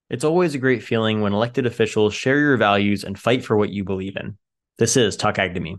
It's always a great feeling when elected officials share your values and fight for what you believe in. This is Talk Ag to Me.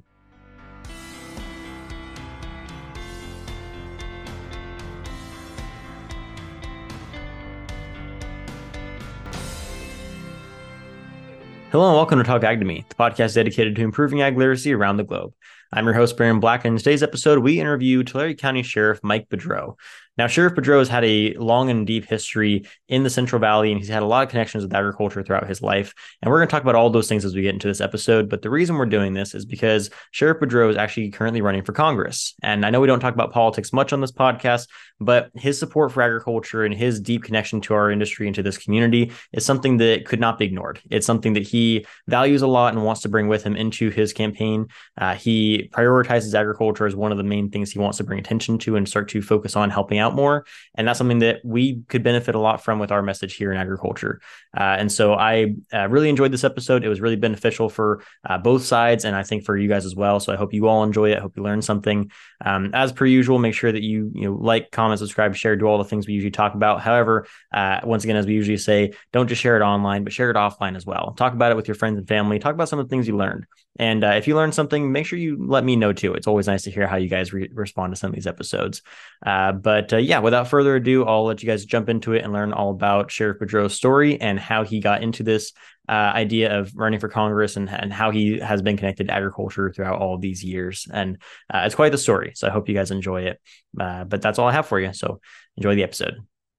Hello and welcome to Talk Ag to Me, the podcast dedicated to improving ag literacy around the globe. I'm your host, Brandon Black, and in today's episode, we interview Tulare County Sheriff Mike Boudreau. Now, Sheriff Boudreau has had a long and deep history in the Central Valley, and he's had a lot of connections with agriculture throughout his life. And we're going to talk about all those things as we get into this episode. But the reason we're doing this is because Sheriff Boudreau is actually currently running for Congress. And I know we don't talk about politics much on this podcast, but his support for agriculture and his deep connection to our industry and to this community is something that could not be ignored. It's something that he values a lot and wants to bring with him into his campaign. He prioritizes agriculture as one of the main things he wants to bring attention to and start to focus on helping out more. And that's something that we could benefit a lot from with our message here in agriculture. And so I really enjoyed this episode. It was really beneficial for both sides, and I think for you guys as well. So I hope you all enjoy it. I hope you learned something. As per usual, make sure that you like, comment, subscribe, share, do all the things we usually talk about. However, once again, as we usually say, don't just share it online, but share it offline as well. Talk about it with your friends and family. Talk about some of the things you learned. And if you learned something, make sure you let me know too. It's always nice to hear how you guys respond to some of these episodes. But without further ado, I'll let you guys jump into it and learn all about Sheriff Boudreau's story and how he got into this idea of running for Congress and how he has been connected to agriculture throughout all of these years. And it's quite the story. So I hope you guys enjoy it. But that's all I have for you. So enjoy the episode.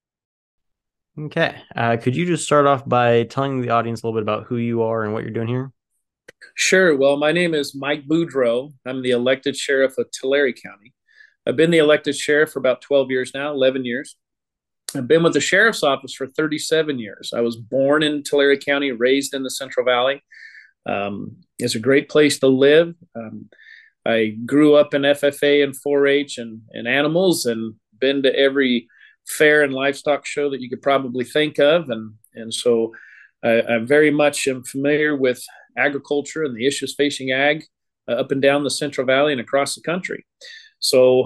Okay. Could you just start off by telling the audience a little bit about who you are and what you're doing here? Sure. Well, my name is Mike Boudreau. I'm the elected sheriff of Tulare County. I've been the elected sheriff for about 12 years now, 11 years. I've been with the sheriff's office for 37 years. I was born in Tulare County, raised in the Central Valley. It's a great place to live. I grew up in FFA and 4-H and animals, and been to every fair and livestock show that you could probably think of. And so I very much am familiar with agriculture and the issues facing ag up and down the Central Valley and across the country. So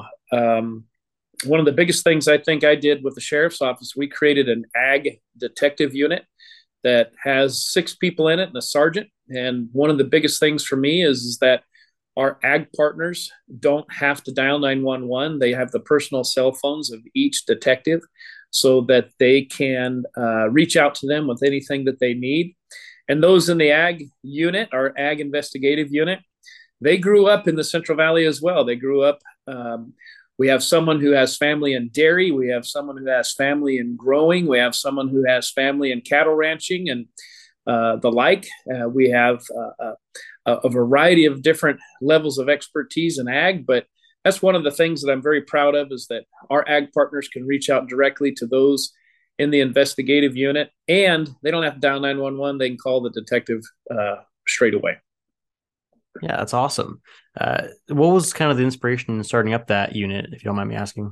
one of the biggest things I think I did with the sheriff's office, we created an ag detective unit that has 6 people in it and a sergeant. And one of the biggest things for me is that our ag partners don't have to dial 911. They have the personal cell phones of each detective so that they can reach out to them with anything that they need. And those in the ag unit, our ag investigative unit, they grew up in the Central Valley as well. They grew up, we have someone who has family in dairy. We have someone who has family in growing. We have someone who has family in cattle ranching and the like. We have a variety of different levels of expertise in ag, but that's one of the things that I'm very proud of, is that our ag partners can reach out directly to those in the investigative unit, and they don't have to dial 911. They can call the detective straight away. Yeah, that's awesome. What was kind of the inspiration in starting up that unit, if you don't mind me asking?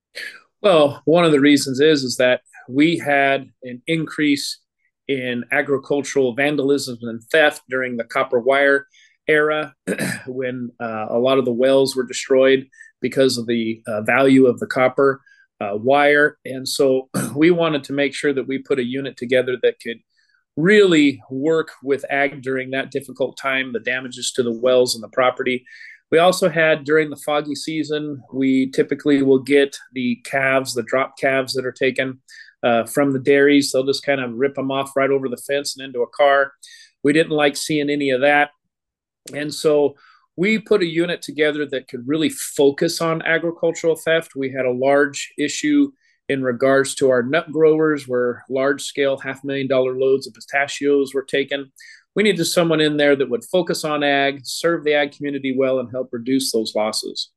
Well, one of the reasons is that we had an increase in agricultural vandalism and theft during the copper wire era when a lot of the wells were destroyed because of the value of the copper wire. And so we wanted to make sure that we put a unit together that could really work with ag during that difficult time, the damages to the wells and the property. We also had, during the foggy season, we typically will get the calves, the drop calves that are taken from the dairies. They'll just kind of rip them off right over the fence and into a car. We didn't like seeing any of that. And so we put a unit together that could really focus on agricultural theft. We had a large issue in regards to our nut growers, where large-scale $500,000 loads of pistachios were taken. We needed someone in there that would focus on ag, serve the ag community well, and help reduce those losses.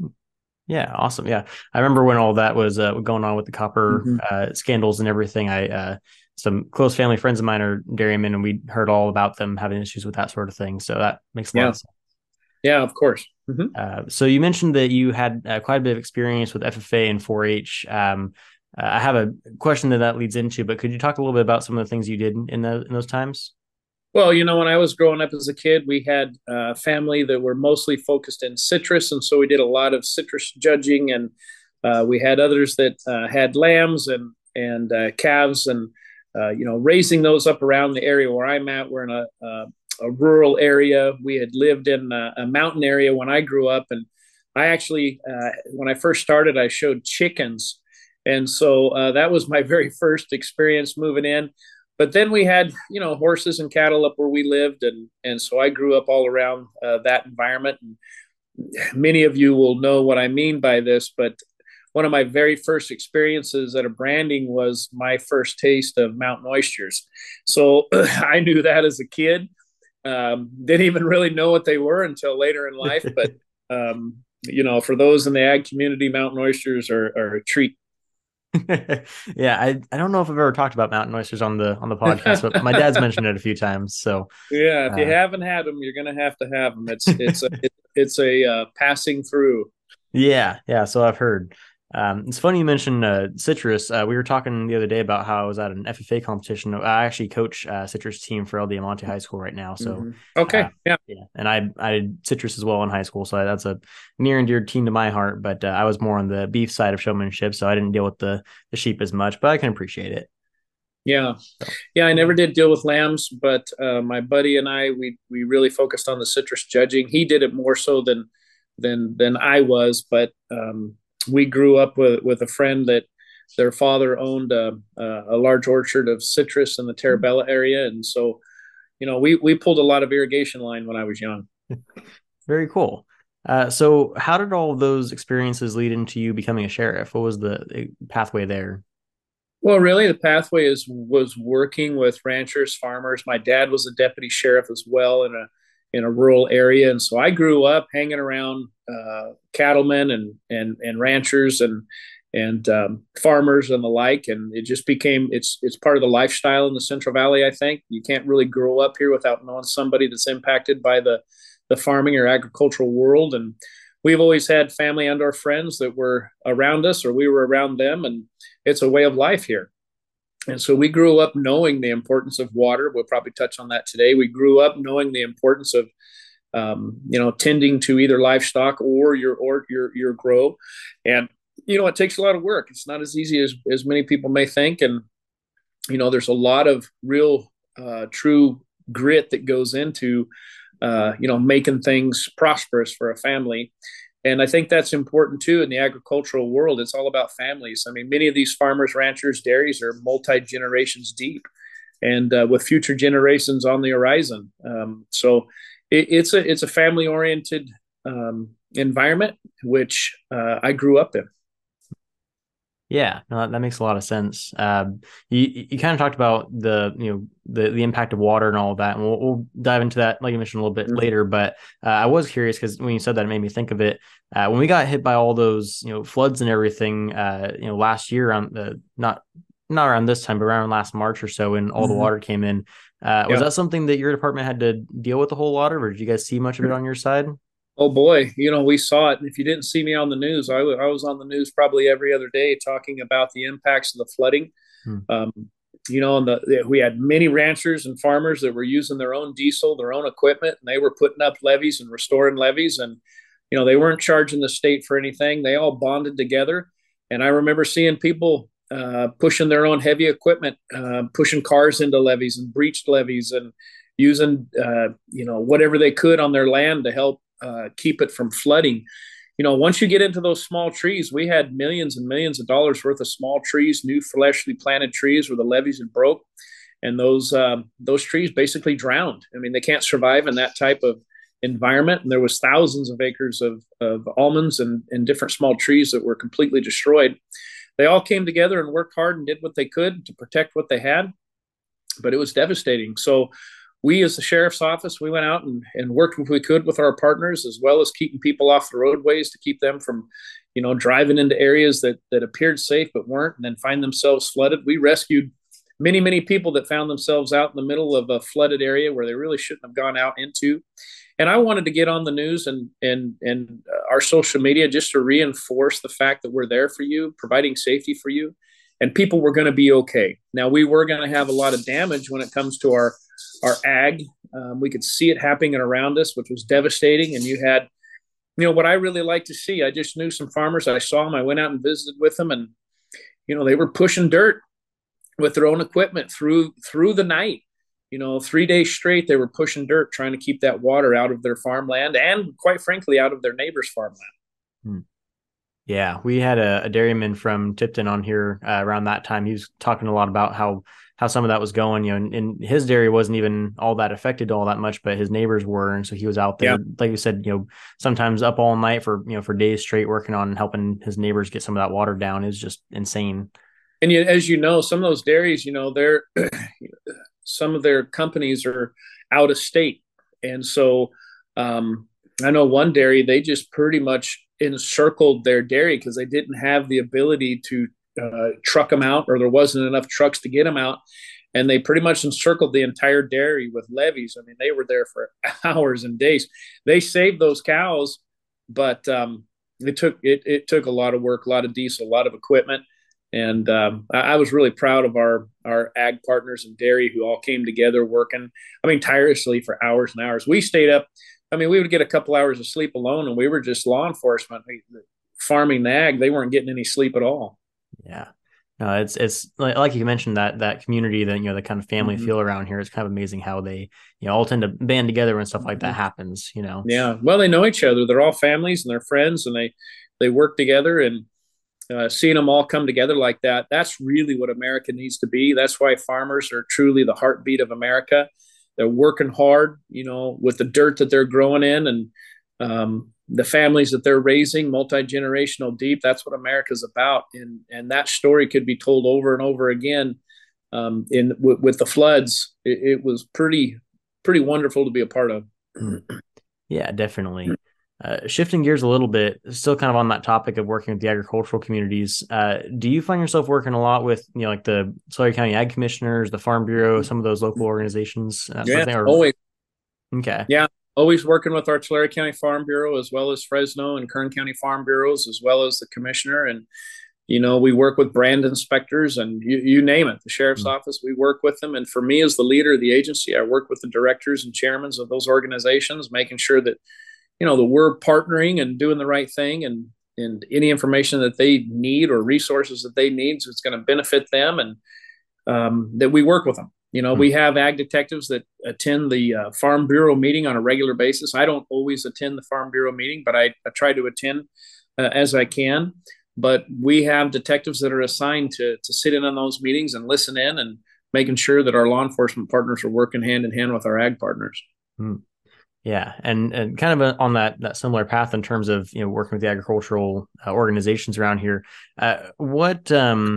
Yeah, awesome. Yeah, I remember when all that was going on with the copper scandals and everything. Some close family friends of mine are dairymen, and we heard all about them having issues with that sort of thing. So that makes a lot of sense. Yeah, of course. So you mentioned that you had quite a bit of experience with FFA and 4-H. I have a question that leads into, but could you talk a little bit about some of the things you did in those times? Well, when I was growing up as a kid, we had a family that were mostly focused in citrus. And so we did a lot of citrus judging, and we had others that had lambs and calves. And raising those up around the area where I'm at. We're in a rural area. We had lived in a mountain area when I grew up, and I actually, when I first started, I showed chickens, and so that was my very first experience moving in. But then we had, horses and cattle up where we lived, and so I grew up all around that environment. And many of you will know what I mean by this, but one of my very first experiences at a branding was my first taste of mountain oysters. So I knew that as a kid. Didn't even really know what they were until later in life. But, for those in the ag community, mountain oysters are a treat. Yeah, I don't know if I've ever talked about mountain oysters on the podcast, but my dad's mentioned it a few times. So yeah, if you haven't had them, you're gonna have to have them. It's a passing through. Yeah. So I've heard. It's funny you mentioned citrus. We were talking the other day about how I was at an FFA competition. I actually coach citrus team for LD Monte High School right now. So okay, yeah, and I did citrus as well in high school, so that's a near and dear team to my heart. But I was more on the beef side of showmanship, so I didn't deal with the sheep as much, but I can appreciate it. Yeah, I never did deal with lambs, but my buddy and I we really focused on the citrus judging. He did it more so than I was, but we grew up with a friend that their father owned a large orchard of citrus in the Terabella area, and so we pulled a lot of irrigation line when I was young. Very cool. So how did all of those experiences lead into you becoming a sheriff? What was the pathway there? Well, really, the pathway was working with ranchers, farmers. My dad was a deputy sheriff as well in a rural area, and so I grew up hanging around cattlemen and ranchers and farmers and the like, and it just became it's part of the lifestyle in the Central Valley. I think you can't really grow up here without knowing somebody that's impacted by the farming or agricultural world, and we've always had family and our friends that were around us or we were around them, and it's a way of life here. And so we grew up knowing the importance of water. We'll probably touch on that today. We grew up knowing the importance of tending to either livestock or your grow. And it takes a lot of work. It's not as easy as many people may think. And there's a lot of real true grit that goes into making things prosperous for a family. And I think that's important too in the agricultural world. It's all about families. I mean, many of these farmers, ranchers, dairies are multi-generations deep, and with future generations on the horizon. So it's a family-oriented environment, which I grew up in. Yeah, no, that makes a lot of sense. You kind of talked about the impact of water and all of that, and we'll dive into that, like you mentioned, a little bit later. But I was curious because when you said that, it made me think of it. When we got hit by all those floods and everything, last year on the not around this time, but around last March or so, when all the water came in, was that something that your department had to deal with a whole lot of, or did you guys see much of it on your side? Oh boy, we saw it. And if you didn't see me on the news, I was on the news probably every other day talking about the impacts of the flooding. We had many ranchers and farmers that were using their own diesel, their own equipment, and they were putting up levees and restoring levees. And, they weren't charging the state for anything. They all bonded together. And I remember seeing people pushing their own heavy equipment, pushing cars into levees and breached levees and using, whatever they could on their land to help keep it from flooding. Once you get into those small trees, we had millions and millions of dollars worth of small trees, new freshly planted trees where the levees had broke, and those trees basically drowned. I mean, they can't survive in that type of environment. And there was thousands of acres of almonds and different small trees that were completely destroyed. They all came together and worked hard and did what they could to protect what they had, but it was devastating. So we, as the sheriff's office, we went out and worked what we could with our partners, as well as keeping people off the roadways to keep them from, driving into areas that appeared safe but weren't, and then find themselves flooded. We rescued many, many people that found themselves out in the middle of a flooded area where they really shouldn't have gone out into. And I wanted to get on the news and our social media just to reinforce the fact that we're there for you, providing safety for you, and people were going to be okay. Now, we were going to have a lot of damage when it comes to our ag. We could see it happening around us, which was devastating. And you had, what I really like to see. I just knew some farmers. I saw them. I went out and visited with them, and they were pushing dirt with their own equipment through the night. 3 days straight, they were pushing dirt, trying to keep that water out of their farmland and, quite frankly, out of their neighbor's farmland. Hmm. Yeah, we had a dairyman from Tipton on here around that time. He was talking a lot about how some of that was going, and his dairy wasn't even all that affected all that much, but his neighbors were, and so he was out there, Yeah. like you said, sometimes up all night for for days straight working on helping his neighbors get some of that water down. Is just insane. And as you know, some of those dairies, they're some of their companies are out of state, and so I know one dairy, they just pretty much encircled their dairy because they didn't have the ability to truck them out, or there wasn't enough trucks to get them out, and they pretty much encircled the entire dairy with levees. I mean, they were there for hours and days. They saved those cows, but it took a lot of work, a lot of diesel, a lot of equipment. And I was really proud of our ag partners and dairy who all came together working, tirelessly for hours and hours. We stayed up. We would get a couple hours of sleep alone, and we were just law enforcement farming the ag. They weren't getting any sleep at all. Yeah. No, it's like you mentioned that community, that the kind of family feel around here. It's kind of amazing how they all tend to band together when stuff like that happens. Yeah, well, they know each other. They're all families and they're friends, and they work together. And seeing them all come together like that, that's really what America needs to be. That's why farmers are truly the heartbeat of America. They're working hard, with the dirt that they're growing in, and the families that they're raising, multi-generational deep. That's what America's about. And that story could be told over and over again. With the floods, it was pretty wonderful to be a part of. Yeah, definitely. Shifting gears a little bit, still kind of on that topic of working with the agricultural communities. Do you find yourself working a lot with, like the Tulare County Ag Commissioners, the Farm Bureau, some of those local organizations? Yeah, always. Okay. Yeah, always working with our Tulare County Farm Bureau, as well as Fresno and Kern County Farm Bureaus, as well as the commissioner. And, we work with brand inspectors, and you name it, the sheriff's office, we work with them. And for me, as the leader of the agency, I work with the directors and chairmen of those organizations, making sure that, that we're partnering and doing the right thing, and any information that they need or resources that they need, so it's going to benefit them, and that we work with them. We have ag detectives that attend the Farm Bureau meeting on a regular basis. I don't always attend the Farm Bureau meeting, but I try to attend as I can. But we have detectives that are assigned to sit in on those meetings and listen in, and making sure that our law enforcement partners are working hand in hand with our ag partners. Yeah, and kind of on that similar path in terms of working with the agricultural organizations around here. What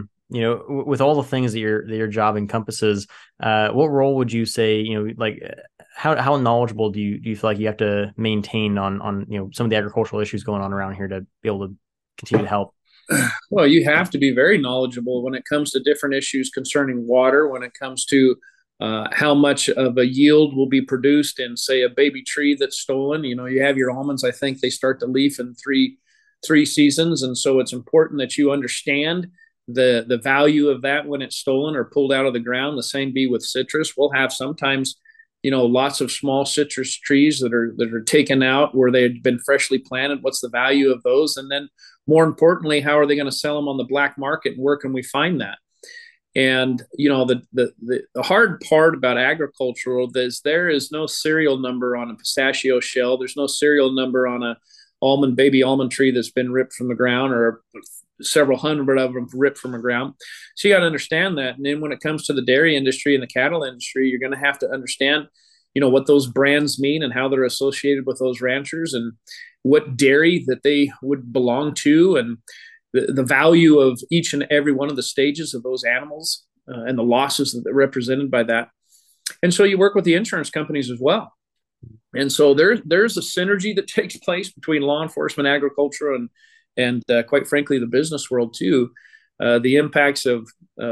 with all the things that your job encompasses, what role would you say, like how knowledgeable do you feel like you have to maintain on some of the agricultural issues going on around here to be able to continue to help? Well, you have to be very knowledgeable when it comes to different issues concerning water, when it comes to how much of a yield will be produced in, say, a baby tree that's stolen. You have your almonds, I think they start to leaf in three seasons. And so it's important that you understand the value of that when it's stolen or pulled out of the ground. The same be with citrus. We'll have sometimes, lots of small citrus trees that are taken out where they had been freshly planted. What's the value of those? And then more importantly, how are they going to sell them on the black market, and where can we find that? And the hard part about agricultural is there is no serial number on a pistachio shell. There's no serial number on a baby almond tree that's been ripped from the ground, or several hundred of them ripped from the ground. So you got to understand that. And then when it comes to the dairy industry and the cattle industry, you're going to have to understand, what those brands mean and how they're associated with those ranchers, and what dairy that they would belong to, and the value of each and every one of the stages of those animals, and the losses that are represented by that. And so you work with the insurance companies as well. And so there's a synergy that takes place between law enforcement, agriculture, and quite frankly, the business world too. The impacts of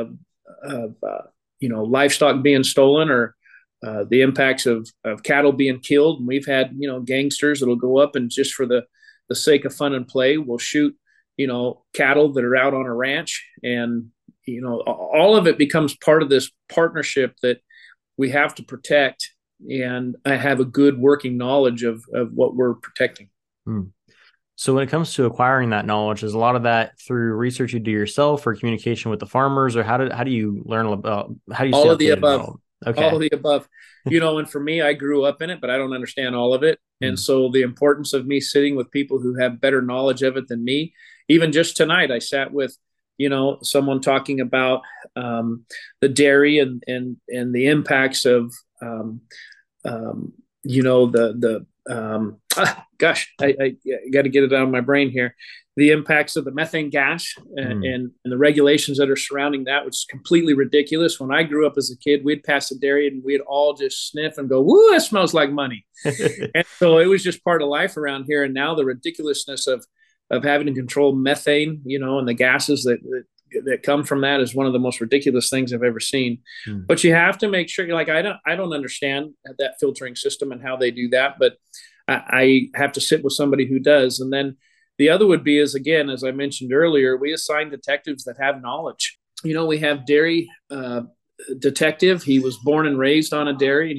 livestock being stolen, or the impacts of cattle being killed. And we've had, gangsters that'll go up and just for the sake of fun and play will shoot, cattle that are out on a ranch. And, all of it becomes part of this partnership that we have to protect. And I have a good working knowledge of what we're protecting. So when it comes to acquiring that knowledge, is a lot of that through research you do yourself or communication with the farmers, or how do you learn about, how do you stay All of the updated on above. all? All Okay. of the above. And for me, I grew up in it, but I don't understand all of it. And Mm. so the importance of me sitting with people who have better knowledge of it than me, even just tonight, I sat with, someone talking about the dairy and the impacts of, gosh, I got to get it out of my brain here. The impacts of the methane gas Mm. and the regulations that are surrounding that, which is completely ridiculous. When I grew up as a kid, we'd pass a dairy and we'd all just sniff and go, "Woo, that smells like money." And so it was just part of life around here. And now the ridiculousness of having to control methane, and the gases that come from that is one of the most ridiculous things I've ever seen. Mm. But you have to make sure, like, I don't understand that filtering system and how they do that, but I have to sit with somebody who does. And then the other would be is, again, as I mentioned earlier, we assign detectives that have knowledge. We have dairy detective. He was born and raised on a dairy,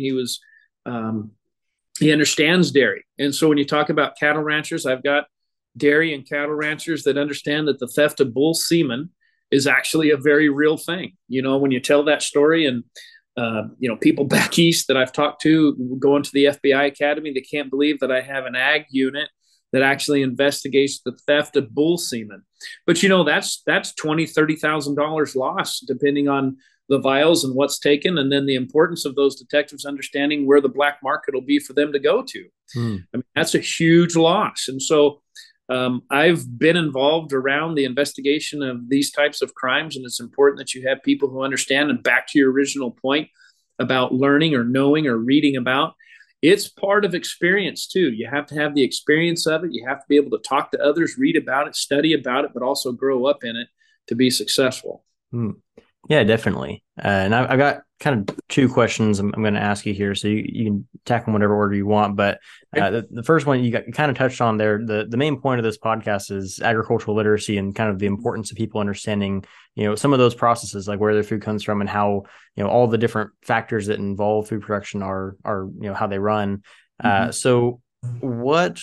and he understands dairy. And so when you talk about cattle ranchers, I've got dairy and cattle ranchers that understand that the theft of bull semen is actually a very real thing. When you tell that story, and people back east that I've talked to going to the FBI Academy, they can't believe that I have an ag unit that actually investigates the theft of bull semen. But that's $20,000-$30,000 lost depending on the vials and what's taken, and then the importance of those detectives understanding where the black market will be for them to go to. Mm. I mean, that's a huge loss. And so I've been involved around the investigation of these types of crimes, and it's important that you have people who understand. And back to your original point about learning or knowing or reading about, it's part of experience too. You have to have the experience of it. You have to be able to talk to others, read about it, study about it, but also grow up in it to be successful. Mm. Yeah, definitely. And I've got kind of two questions I'm going to ask you here, so you can tackle them whatever order you want. But the first one you kind of touched on there. The main point of this podcast is agricultural literacy and kind of the importance of people understanding, some of those processes, like where their food comes from and how, all the different factors that involve food production are how they run. Mm-hmm. So what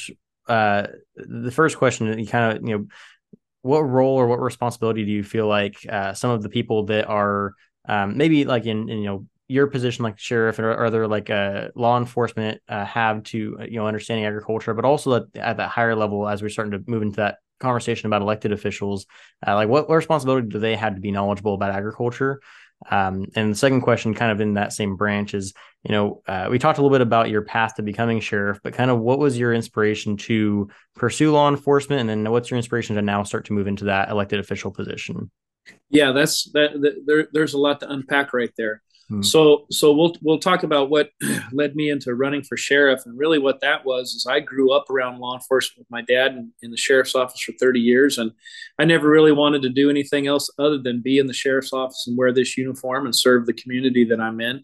the first question, you kind of, what role or what responsibility do you feel like some of the people that are maybe like in your position, like sheriff or other like law enforcement have to understanding agriculture, but also at that higher level as we're starting to move into that conversation about elected officials, like what responsibility do they have to be knowledgeable about agriculture? And the second question, kind of in that same branch, is we talked a little bit about your path to becoming sheriff, but kind of what was your inspiration to pursue law enforcement, and then what's your inspiration to now start to move into that elected official position? Yeah, there's a lot to unpack right there. Hmm. So we'll talk about what led me into running for sheriff, and really what that was is I grew up around law enforcement with my dad in the sheriff's office for 30 years, and I never really wanted to do anything else other than be in the sheriff's office and wear this uniform and serve the community that I'm in.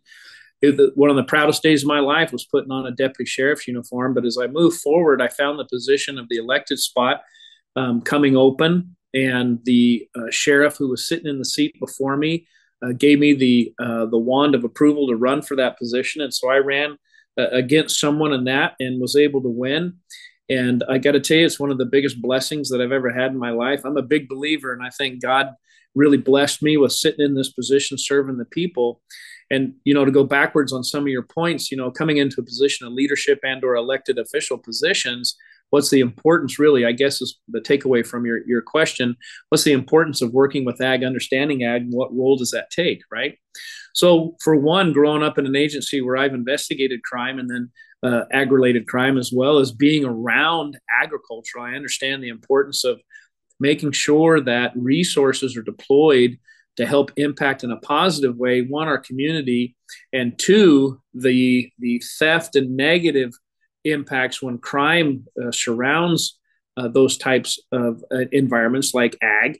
One of the proudest days of my life was putting on a deputy sheriff's uniform. But as I moved forward, I found the position of the elected spot coming open, and the sheriff who was sitting in the seat before me gave me the wand of approval to run for that position. And so I ran against someone in that and was able to win. And I got to tell you, it's one of the biggest blessings that I've ever had in my life. I'm a big believer, and I think God really blessed me with sitting in this position, serving the people. And, to go backwards on some of your points, coming into a position of leadership and or elected official positions, what's the importance really, I guess, is the takeaway from your question. What's the importance of working with ag, understanding ag, and what role does that take, right? So for one, growing up in an agency where I've investigated crime and then ag-related crime, as well as being around agriculture, I understand the importance of making sure that resources are deployed to help impact in a positive way, one, our community, and two, the theft and negative impacts when crime surrounds those types of environments like ag.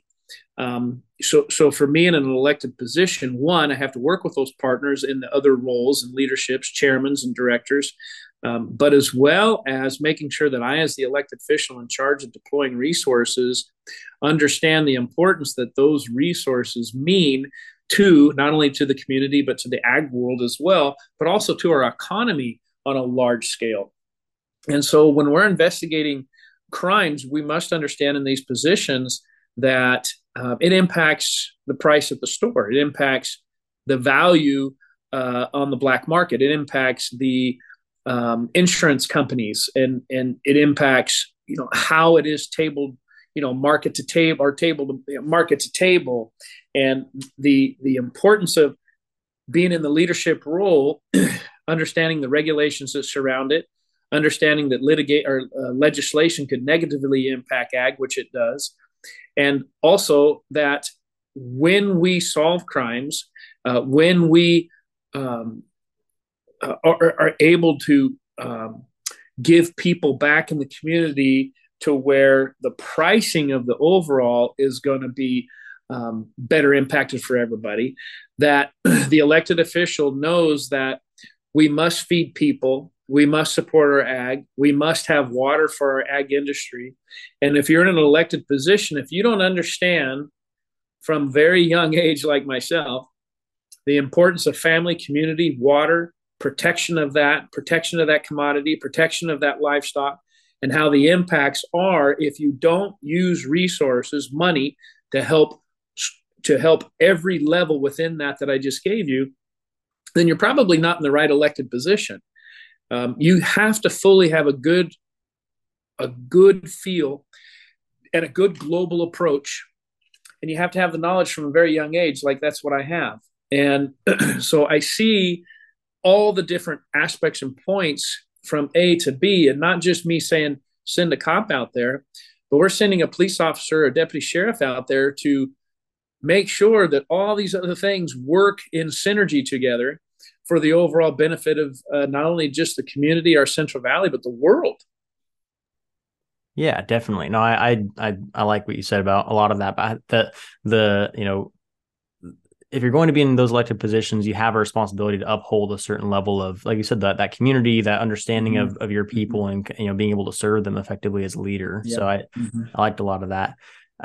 So for me in an elected position, one, I have to work with those partners in the other roles and leaderships, chairmans and directors, but as well as making sure that I, as the elected official in charge of deploying resources, understand the importance that those resources mean to not only to the community, but to the ag world as well, but also to our economy on a large scale. And so when we're investigating crimes, we must understand in these positions that it impacts the price at the store. It impacts the value on the black market. It impacts the insurance companies, and it impacts how it is tabled, market to table or table to market to table, and the importance of being in the leadership role, understanding the regulations that surround it, understanding that legislation could negatively impact ag, which it does, and also that when we solve crimes, when we are able to give people back in the community to where the pricing of the overall is going to be better impacted for everybody, that the elected official knows that we must feed people, we must support our ag, we must have water for our ag industry. And if you're in an elected position, if you don't understand from very young age like myself the importance of family, community, water, protection of that commodity, protection of that livestock, and how the impacts are if you don't use resources, money, to help every level within that I just gave you, then you're probably not in the right elected position. You have to fully have a good feel and a good global approach, and you have to have the knowledge from a very young age. Like that's what I have, and so I see all the different aspects and points from A to B, and not just me saying send a cop out there, but we're sending a police officer or deputy sheriff out there to make sure that all these other things work in synergy together for the overall benefit of not only just the community, our Central Valley, but the world. Yeah, definitely. No, I like what you said about a lot of that, but if you're going to be in those elected positions, you have a responsibility to uphold a certain level of, like you said, that community, that understanding of your people, and being able to serve them effectively as a leader. Yeah. So I liked a lot of that.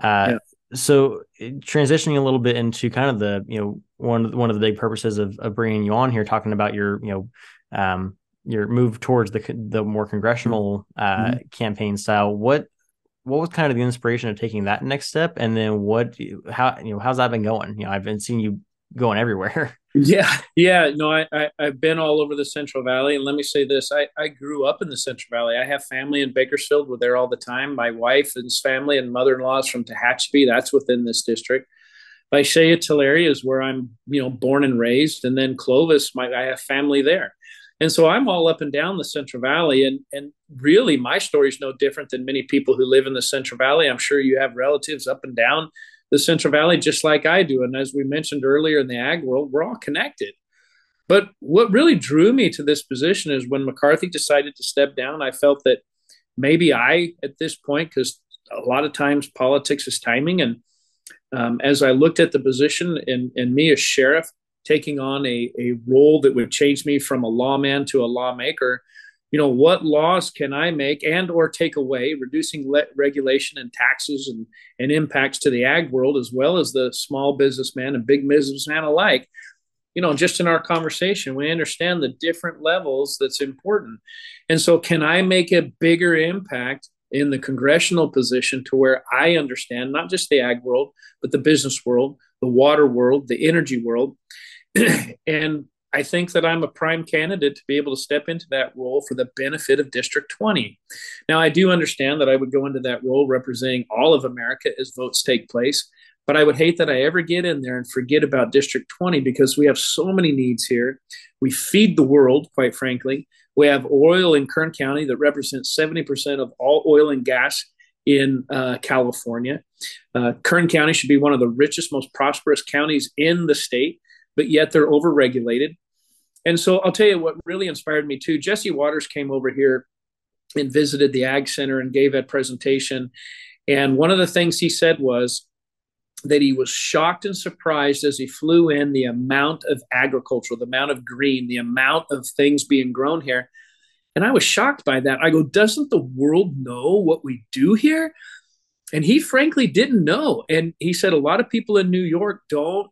So transitioning a little bit into kind of the one of the big purposes of bringing you on here, talking about your move towards the more congressional campaign style. What was kind of the inspiration of taking that next step, and then how's that been going? I've been seeing you going everywhere. Yeah. No, I've been all over the Central Valley, and let me say this: I grew up in the Central Valley. I have family in Bakersfield. We're there all the time. My wife and his family and mother-in-law is from Tehachapi. That's within this district. Visalia, Tulare is where I'm, born and raised, and then Clovis, I have family there. And so I'm all up and down the Central Valley, and really my story is no different than many people who live in the Central Valley. I'm sure you have relatives up and down the Central Valley just like I do. And as we mentioned earlier in the ag world, we're all connected. But what really drew me to this position is when McCarthy decided to step down, I felt that maybe at this point, because a lot of times politics is timing, and as I looked at the position and me as sheriff, taking on a role that would change me from a lawman to a lawmaker, what laws can I make and or take away, reducing regulation and taxes and impacts to the ag world, as well as the small businessman and big businessman alike. Just in our conversation, we understand the different levels that's important. And so can I make a bigger impact in the congressional position to where I understand not just the ag world, but the business world, the water world, the energy world. And I think that I'm a prime candidate to be able to step into that role for the benefit of District 20. Now, I do understand that I would go into that role representing all of America as votes take place, but I would hate that I ever get in there and forget about District 20, because we have so many needs here. We feed the world, quite frankly. We have oil in Kern County that represents 70% of all oil and gas in California. Kern County should be one of the richest, most prosperous counties in the state, but yet they're overregulated. And so I'll tell you what really inspired me too. Jesse Waters came over here and visited the Ag Center and gave that presentation. And one of the things he said was that he was shocked and surprised as he flew in the amount of agriculture, the amount of green, the amount of things being grown here. And I was shocked by that. I go, doesn't the world know what we do here? And he frankly didn't know. And he said a lot of people in New York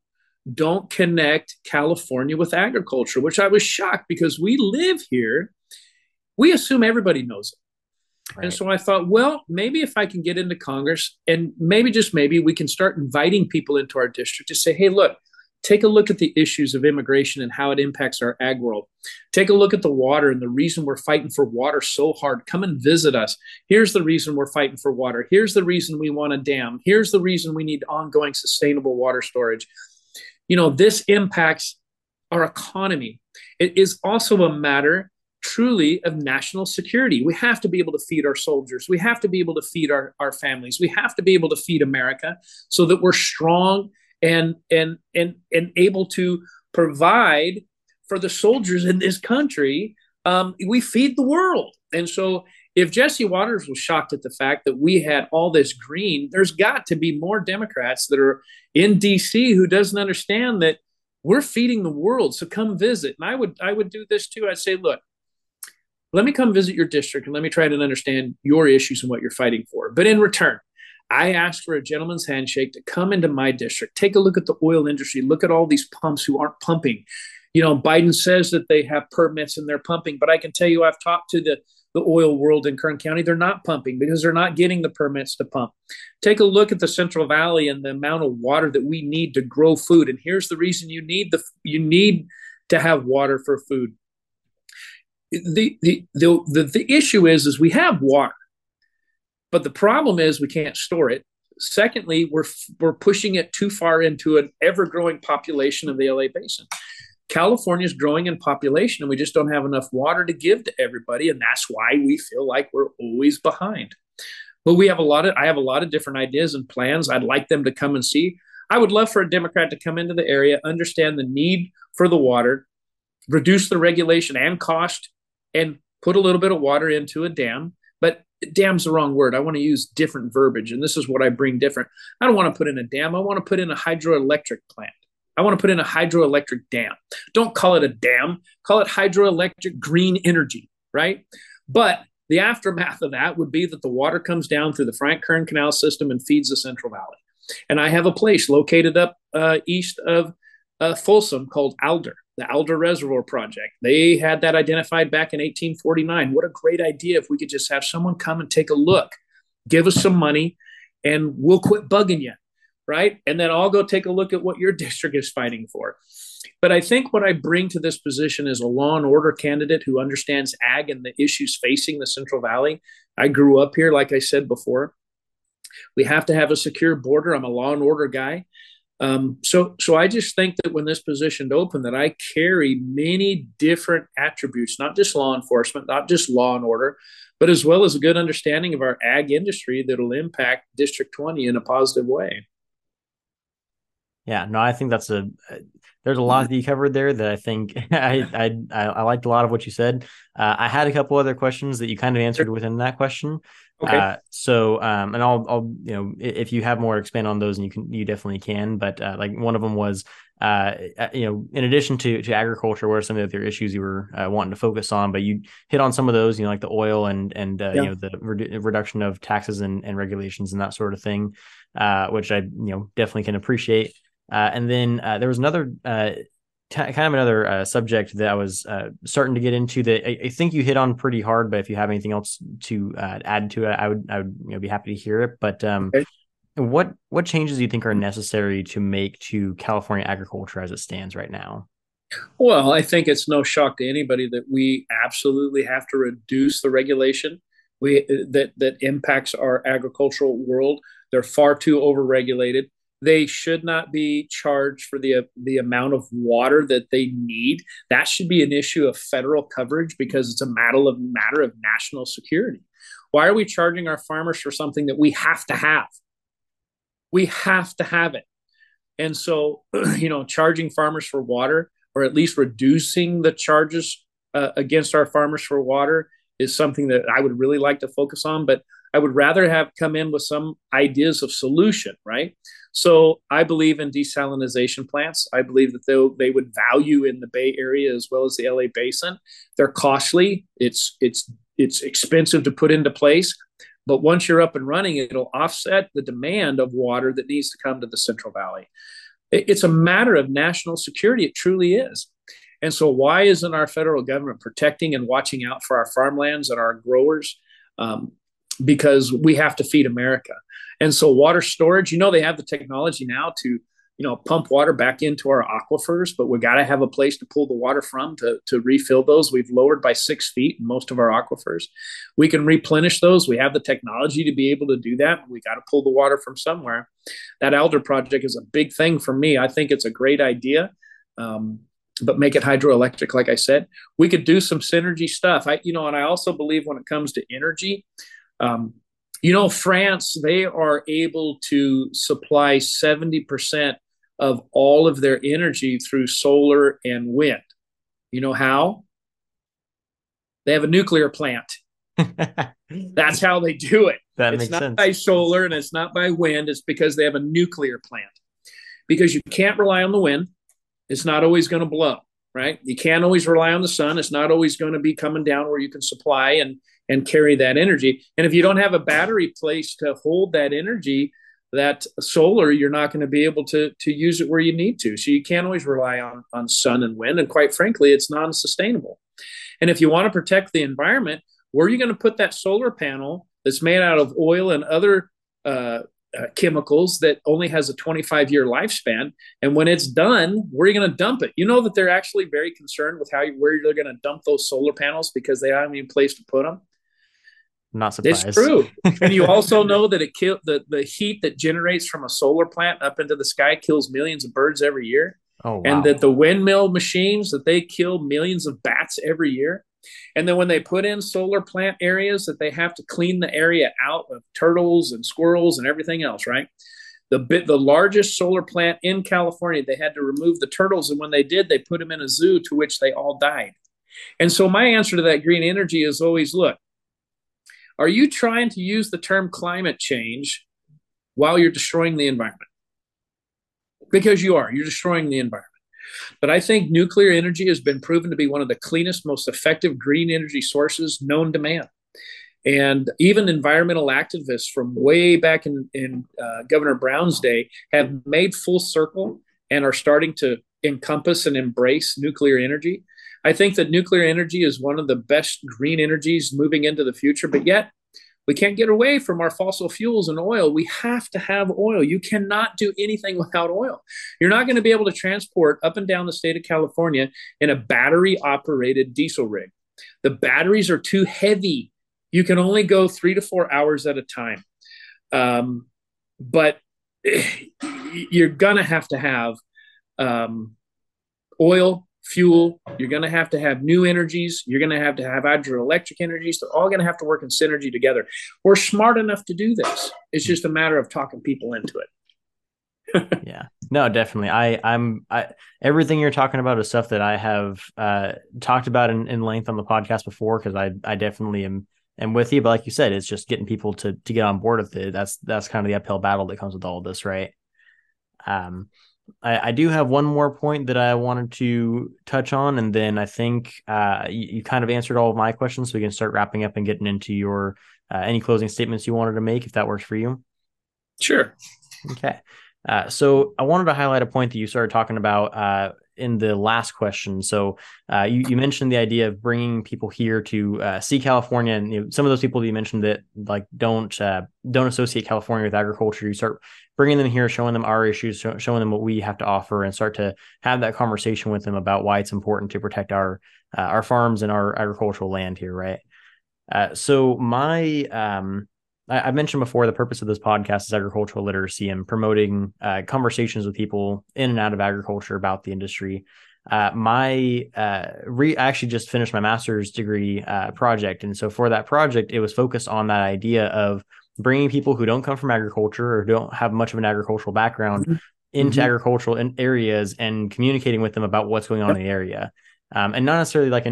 don't connect California with agriculture, which I was shocked, because we live here. We assume everybody knows it. And Right. so I thought, well, maybe if I can get into Congress and maybe just maybe we can start inviting people into our district to say, hey, look, take a look at the issues of immigration and how it impacts our ag world. Take a look at the water and the reason we're fighting for water so hard. Come and visit us. Here's the reason we're fighting for water. Here's the reason we want a dam. Here's the reason we need ongoing sustainable water storage. This impacts our economy. It is also a matter truly of national security. We have to be able to feed our soldiers. We have to be able to feed our families. We have to be able to feed America so that we're strong and able to provide for the soldiers in this country. We feed the world. And so if Jesse Waters was shocked at the fact that we had all this green, there's got to be more Democrats that are in DC who doesn't understand that we're feeding the world. So come visit. And I would do this too. I'd say, look, let me come visit your district and let me try to understand your issues and what you're fighting for. But in return, I asked for a gentleman's handshake to come into my district, take a look at the oil industry, look at all these pumps who aren't pumping. Biden says that they have permits and they're pumping, but I can tell you I've talked to the oil world in Kern County. They're not pumping because they're not getting the permits to pump. Take a look at the Central Valley and the amount of water that we need to grow food. And here's the reason you need to have water for food. The issue is we have water, but the problem is we can't store it. Secondly, we're pushing it too far into an ever-growing population of the LA Basin. California is growing in population, and we just don't have enough water to give to everybody, and that's why we feel like we're always behind. But I have a lot of different ideas and plans. I'd like them to come and see. I would love for a Democrat to come into the area, understand the need for the water, reduce the regulation and cost, and put a little bit of water into a dam. But dam's the wrong word. I want to use different verbiage, and this is what I bring different. I don't want to put in a dam. I want to put in a hydroelectric plant. I want to put in a hydroelectric dam. Don't call it a dam. Call it hydroelectric green energy, right? But the aftermath of that would be that the water comes down through the Frank Kern Canal system and feeds the Central Valley. And I have a place located up east of Folsom called Alder, the Alder Reservoir Project. They had that identified back in 1849. What a great idea if we could just have someone come and take a look, give us some money, and we'll quit bugging you, right? And then I'll go take a look at what your district is fighting for. But I think what I bring to this position is a law and order candidate who understands ag and the issues facing the Central Valley. I grew up here, like I said before. We have to have a secure border. I'm a law and order guy. So I just think that when this position opened, that I carry many different attributes, not just law enforcement, not just law and order, but as well as a good understanding of our ag industry that'll impact District 20 in a positive way. Yeah, no, I think there's a lot that you covered there that I think I liked a lot of what you said. I had a couple other questions that you kind of answered within that question. Okay. And I'll if you have more to expand on those, and you definitely can. But like one of them was in addition to agriculture, what are some of the other issues you were wanting to focus on? But you hit on some of those, like the oil and Yeah. the reduction of taxes and regulations and that sort of thing, which I definitely can appreciate. And then there was another kind of another subject that I was starting to get into that I think you hit on pretty hard. But if you have anything else to add to it, I would be happy to hear it. But Okay. what changes do you think are necessary to make to California agriculture as it stands right now? Well, I think it's no shock to anybody that we absolutely have to reduce the regulation that impacts our agricultural world. They're far too overregulated. They should not be charged for the amount of water that they need. That should be an issue of federal coverage because it's a matter of national security. Why are we charging our farmers for something that we have to have? We have to have it. And so, charging farmers for water, or at least reducing the charges against our farmers for water, is something that I would really like to focus on. But I would rather have come in with some ideas of solution, right? So I believe in desalination plants. I believe that they would value in the Bay Area as well as the LA Basin. They're costly. It's expensive to put into place. But once you're up and running, it'll offset the demand of water that needs to come to the Central Valley. It's a matter of national security. It truly is. And so why isn't our federal government protecting and watching out for our farmlands and our growers? because we have to feed America. And so water storage, they have the technology now to, pump water back into our aquifers, but we got to have a place to pull the water from to refill those. We've lowered by 6 feet in most of our aquifers. We can replenish those. We have the technology to be able to do that. We got to pull the water from somewhere. That Alder project is a big thing for me. I think it's a great idea. But make it hydroelectric, like I said. We could do some synergy stuff. And I also believe when it comes to energy, France, they are able to supply 70% of all of their energy through solar and wind. You know how? They have a nuclear plant. That's how they do it. It's not sense. By solar and it's not by wind. It's because they have a nuclear plant. Because you can't rely on the wind. It's not always going to blow, right? You can't always rely on the sun. It's not always going to be coming down where you can supply and carry that energy. And if you don't have a battery place to hold that energy, that solar, you're not going to be able to use it where you need to. So you can't always rely on sun and wind. And quite frankly, it's non-sustainable. And if you want to protect the environment, where are you going to put that solar panel that's made out of oil and other chemicals that only has a 25-year lifespan? And when it's done, where are you going to dump it? You know that they're actually very concerned with where they're going to dump those solar panels because they don't have any place to put them. Not surprised. It's true. And you also know that the heat that generates from a solar plant up into the sky kills millions of birds every year. Oh, wow. And that the windmill machines, that they kill millions of bats every year. And then when they put in solar plant areas, that they have to clean the area out of turtles and squirrels and everything else, right? The largest solar plant in California, they had to remove the turtles. And when they did, they put them in a zoo to which they all died. And so my answer to that green energy is always, look, are you trying to use the term climate change while you're destroying the environment? Because you're destroying the environment. But I think nuclear energy has been proven to be one of the cleanest, most effective green energy sources known to man. And even environmental activists from way back in Governor Brown's day have made full circle and are starting to encompass and embrace nuclear energy. I think that nuclear energy is one of the best green energies moving into the future, but yet we can't get away from our fossil fuels and oil. We have to have oil. You cannot do anything without oil. You're not going to be able to transport up and down the state of California in a battery-operated diesel rig. The batteries are too heavy. You can only go 3 to 4 hours at a time. But you're going to have oil, fuel. You're going to have new energies. You're going to have hydroelectric energies. They're all going to have to work in synergy together. We're smart enough to do this. It's just a matter of talking people into it. Yeah, no, definitely. I'm everything you're talking about is stuff that I have talked about in length on the podcast before, because I definitely am with you. But like you said, it's just getting people to get on board with it. That's kind of the uphill battle that comes with all of this, right? I do have one more point that I wanted to touch on, and then I think you kind of answered all of my questions, so we can start wrapping up and getting into your any closing statements you wanted to make, if that works for you. Sure. Okay. So I wanted to highlight a point that you started talking about in the last question. So you mentioned the idea of bringing people here to see California, and some of those people that you mentioned that like don't associate California with agriculture. You start bringing them here, showing them our issues, showing them what we have to offer, and start to have that conversation with them about why it's important to protect our farms and our agricultural land here, right? So I mentioned before, the purpose of this podcast is agricultural literacy and promoting conversations with people in and out of agriculture about the industry. I actually just finished my master's degree project. And so for that project, it was focused on that idea of bringing people who don't come from agriculture or don't have much of an agricultural background into agricultural areas and communicating with them about what's going on in the area. And not necessarily like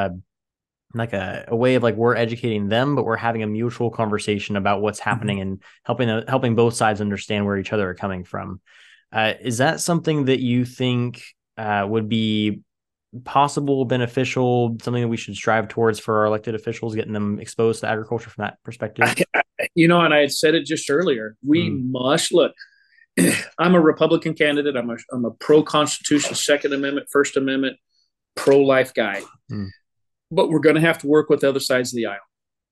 a way of like we're educating them, but we're having a mutual conversation about what's happening and helping both sides understand where each other are coming from. Is that something that you think would be possible, beneficial, something that we should strive towards for our elected officials, getting them exposed to agriculture from that perspective? And I had said it just earlier, we must look. I'm a Republican candidate. I'm a pro-Constitution, Second Amendment, First Amendment, pro-life guy. But we're going to have to work with the other sides of the aisle.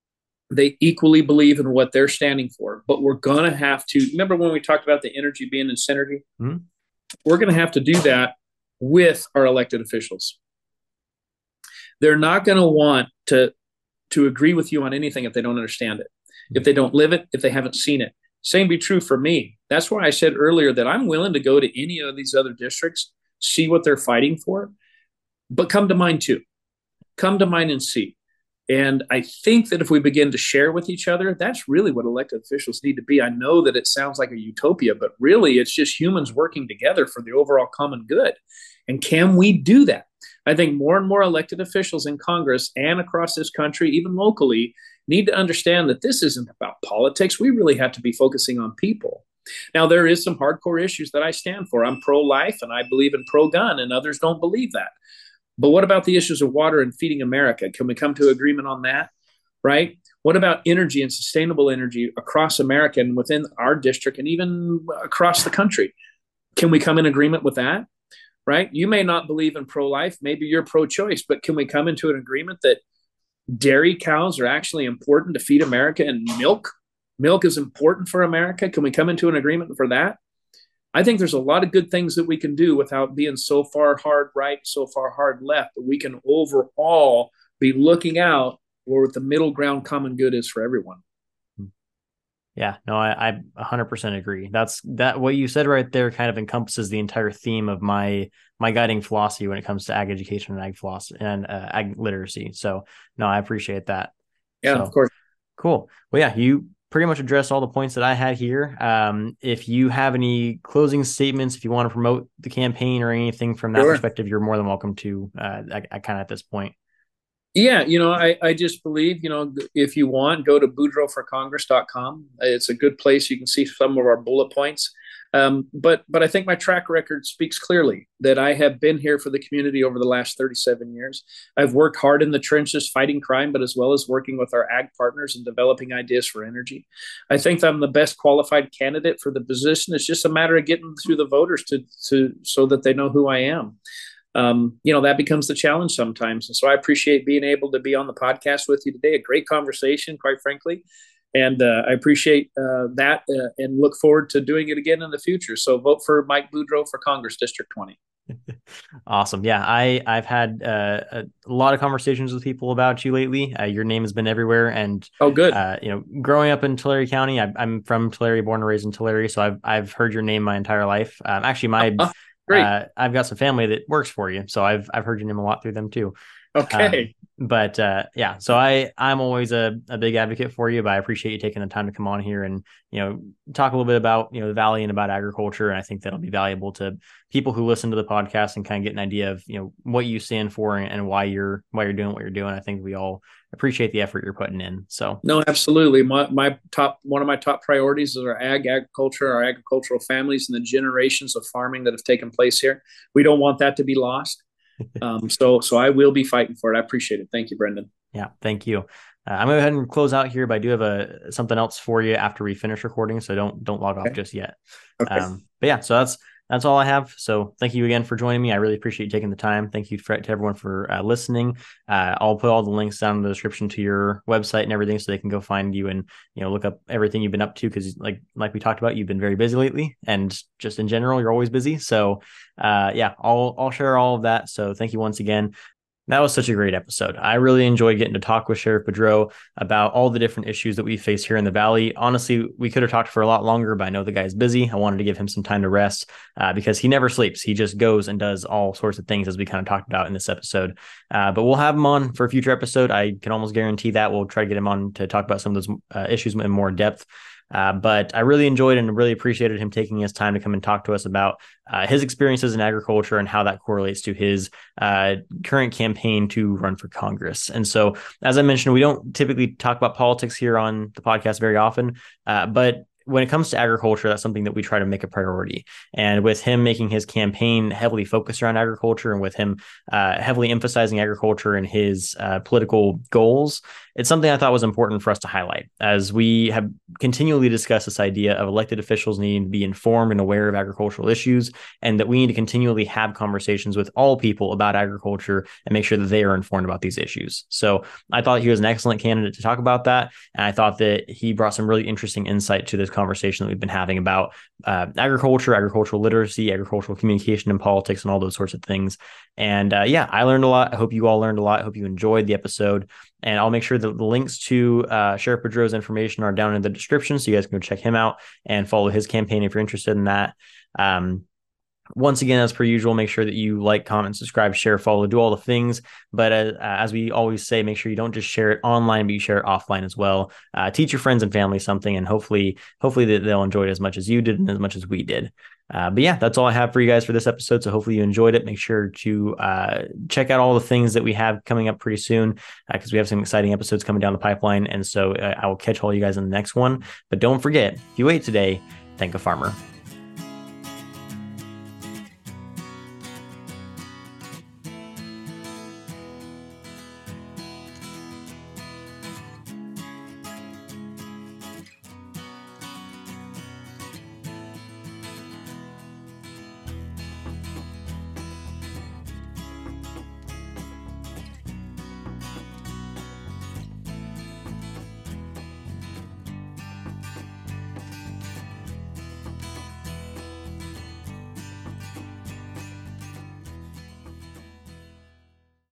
They equally believe in what they're standing for. But we're going to have to, remember when we talked about the energy being in synergy? Mm-hmm. We're going to have to do that with our elected officials. They're not going to want to agree with you on anything if they don't understand it, if they don't live it, if they haven't seen it. Same be true for me. That's why I said earlier that I'm willing to go to any of these other districts, see what they're fighting for, but come to mine too. Come to mine and see. And I think that if we begin to share with each other, that's really what elected officials need to be. I know that it sounds like a utopia, but really it's just humans working together for the overall common good. And can we do that? I think more and more elected officials in Congress and across this country, even locally, need to understand that this isn't about politics. We really have to be focusing on people. Now, there is some hardcore issues that I stand for. I'm pro-life and I believe in pro-gun, and others don't believe that. But what about the issues of water and feeding America? Can we come to agreement on that? Right? What about energy and sustainable energy across America and within our district and even across the country? Can we come in agreement with that? Right? You may not believe in pro-life. Maybe you're pro-choice, but can we come into an agreement that dairy cows are actually important to feed America and milk is important for America? Can we come into an agreement for that? I think there's a lot of good things that we can do without being so far hard right, so far hard left, but we can overall be looking out where the middle ground common good is for everyone. Yeah, no, I 100% agree. That what you said right there kind of encompasses the entire theme of my guiding philosophy when it comes to ag education and ag philosophy and ag literacy. So no, I appreciate that. Yeah, of course. Cool. Well, yeah, you pretty much addressed all the points that I had here. If you have any closing statements, if you want to promote the campaign or anything from that perspective, you're more than welcome to kind of at this point. Yeah, I just believe, if you want, go to boudreauforcongress.com. It's a good place. You can see some of our bullet points. But I think my track record speaks clearly that I have been here for the community over the last 37 years. I've worked hard in the trenches fighting crime, but as well as working with our ag partners and developing ideas for energy. I think I'm the best qualified candidate for the position. It's just a matter of getting through the voters to so that they know who I am. That becomes the challenge sometimes. And so I appreciate being able to be on the podcast with you today. A great conversation, quite frankly. And I appreciate that and look forward to doing it again in the future. So vote for Mike Boudreau for Congress District 20. Awesome. Yeah, I've had a lot of conversations with people about you lately. Your name has been everywhere. And good. Growing up in Tulare County, I'm from Tulare, born and raised in Tulare. So I've heard your name my entire life. Actually, great. I've got some family that works for you, so I've heard your name a lot through them too. Okay. So I'm always a big advocate for you, but I appreciate you taking the time to come on here and, talk a little bit about, the Valley and about agriculture. And I think that'll be valuable to people who listen to the podcast and kind of get an idea of, what you stand for and why you're doing what you're doing. I think we all appreciate the effort you're putting in. So no, absolutely. One of my top priorities is our agriculture, our agricultural families, and the generations of farming that have taken place here. We don't want that to be lost. So I will be fighting for it. I appreciate it. Thank you, Brendan. Yeah, thank you. I'm going to go ahead and close out here, but I do have something else for you after we finish recording. So don't log off just yet. Okay. But yeah, so that's all I have. So thank you again for joining me. I really appreciate you taking the time. Thank you to everyone for listening. I'll put all the links down in the description to your website and everything so they can go find you and, look up everything you've been up to. Cause like we talked about, you've been very busy lately and just in general, you're always busy. So I'll share all of that. So thank you once again. That was such a great episode. I really enjoyed getting to talk with Sheriff Boudreau about all the different issues that we face here in the Valley. Honestly, we could have talked for a lot longer, but I know the guy's busy. I wanted to give him some time to rest because he never sleeps. He just goes and does all sorts of things as we kind of talked about in this episode. But we'll have him on for a future episode. I can almost guarantee that we'll try to get him on to talk about some of those issues in more depth. But I really enjoyed and really appreciated him taking his time to come and talk to us about his experiences in agriculture and how that correlates to his current campaign to run for Congress. And so, as I mentioned, we don't typically talk about politics here on the podcast very often, but when it comes to agriculture, that's something that we try to make a priority. And with him making his campaign heavily focused around agriculture, and with him heavily emphasizing agriculture in his political goals, it's something I thought was important for us to highlight, as we have continually discussed this idea of elected officials needing to be informed and aware of agricultural issues, and that we need to continually have conversations with all people about agriculture and make sure that they are informed about these issues. So I thought he was an excellent candidate to talk about that. And I thought that he brought some really interesting insight to this conversation that we've been having about agriculture, agricultural literacy, agricultural communication and politics, and all those sorts of things. And yeah, I learned a lot. I hope you all learned a lot. I hope you enjoyed the episode. And I'll make sure that the links to Sheriff Boudreau's information are down in the description, so you guys can go check him out and follow his campaign if you're interested in that. Once again, as per usual, make sure that you like, comment, subscribe, share, follow, do all the things. But as we always say, make sure you don't just share it online, but you share it offline as well. Teach your friends and family something, and hopefully they'll enjoy it as much as you did and as much as we did. But yeah, that's all I have for you guys for this episode. So hopefully you enjoyed it. Make sure to check out all the things that we have coming up pretty soon, because we have some exciting episodes coming down the pipeline. And so I will catch all you guys in the next one. But don't forget, if you ate today, thank a farmer.